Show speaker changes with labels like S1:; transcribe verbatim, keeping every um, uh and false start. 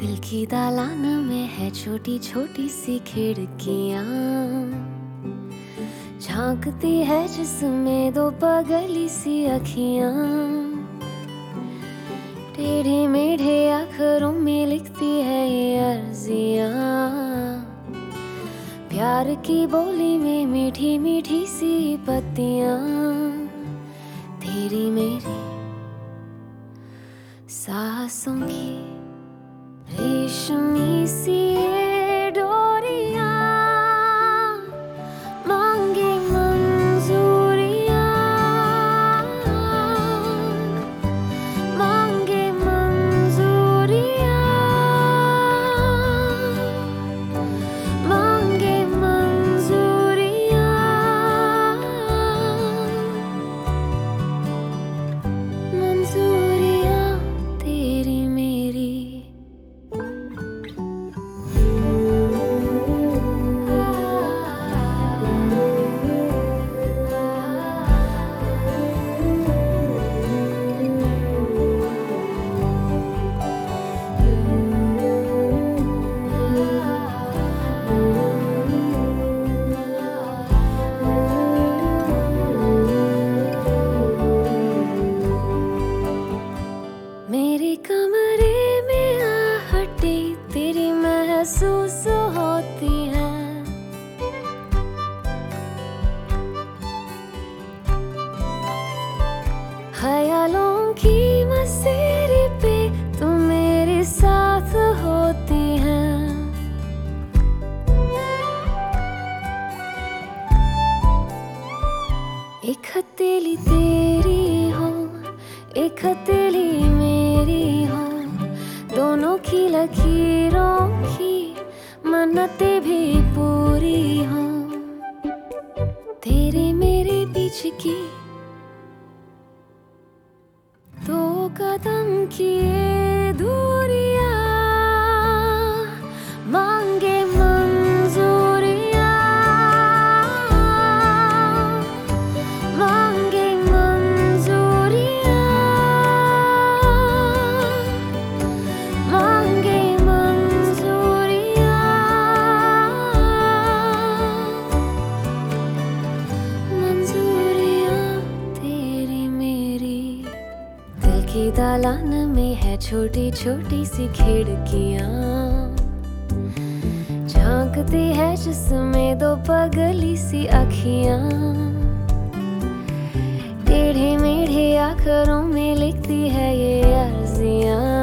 S1: दिल की दालान में है छोटी छोटी सी खिड़कियाँ, झांकती है जिसमें दो पगली सी अखियाँ। टेढ़े मेढ़े अक्षरों में लिखती है ये अर्जियाँ, प्यार की बोली में मीठी मीठी सी पत्तियाँ। तेरी मेरी सांसों की रेशमी सी ये डोरियां, मांगे मंजूरियां, मांगे मंजूरियां, मांगे मंजूरियां, मंजूरियां तेरी मेरी। मेरे कमरे में आहटे तेरी महसूस होती है, ख्यालों की मस्ती पे तू मेरे साथ होती है। एक हथेली तेरी हो, एक हथेली मेरी हो, दोनों की लकीरों की मन्नतें भी पूरी हो। तेरे मेरे बीच की दो कदम की ये दूरियां, मांगे मंजूरियां, मांगे मंजूरियां, मांगे मंजूरियां, मंजूरियां तेरी मेरी। दिल की दालान में है छोटी छोटी सी खिड़कियाँ, झांकती है जिसमें दो पगली सी अखियाँ। टेढ़े मेढ़े अक्षरों में लिखती है ये अर्जियाँ,